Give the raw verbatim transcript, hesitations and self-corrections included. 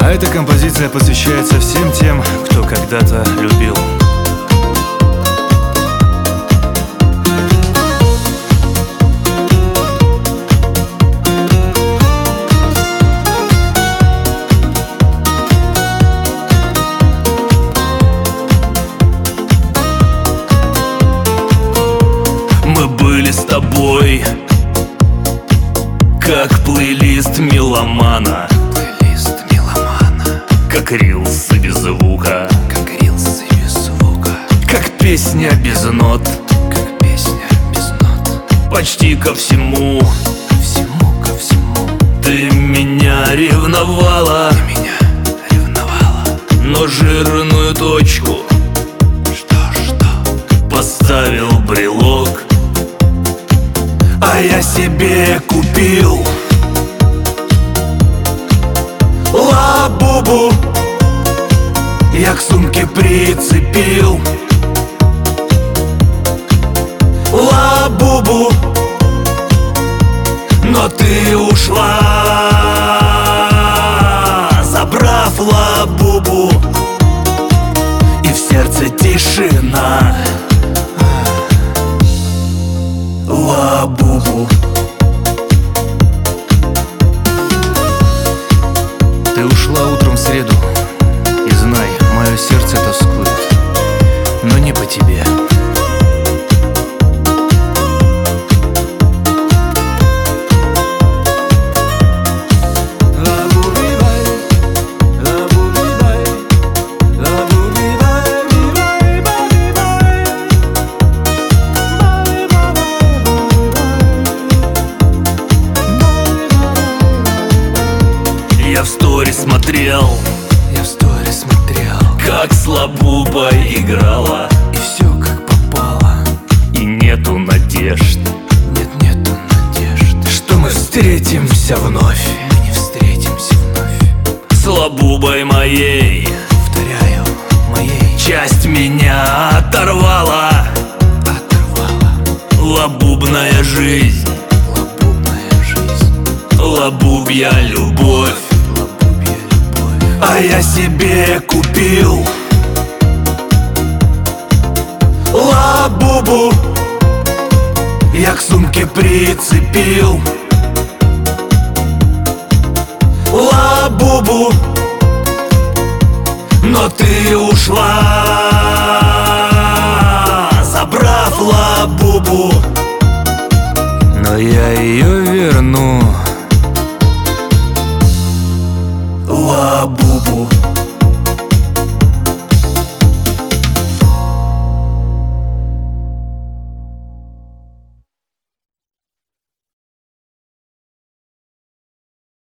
А эта композиция посвящается всем тем, кто когда-то любил. Мы были с тобой как плейлист меломана, Плейлист меломана, как рилсы без звука, как рилсы без звука, как песня без нот, как песня без нот. почти ко всему Ко всему, ко всему ты меня ревновала, ты меня ревновала. но жирную точку Что, что? поставил брелок. А я себе купил лабубу, я к сумке прицепил лабубу, но ты ушла, забрав лабубу, и в сердце тишина. Лабубу. Ты ушла утром в среду, и знай, мое сердце тоскует, но не по тебе. Я в стори смотрел, Я в стори смотрел, как с лабубой играла, и все как попало. и нету надежд, Нет, нету надежд, что мы встретимся вновь. мы не встретимся вновь. С лабубой моей Повторяю, моей часть меня оторвала. оторвала Лабубная жизнь, лабубная жизнь, лабубья любовь. лабубья любовь. А я себе купил лабубу, я к сумке прицепил лабубу, но ты ушла, забрав лабубу. Но я ее верну.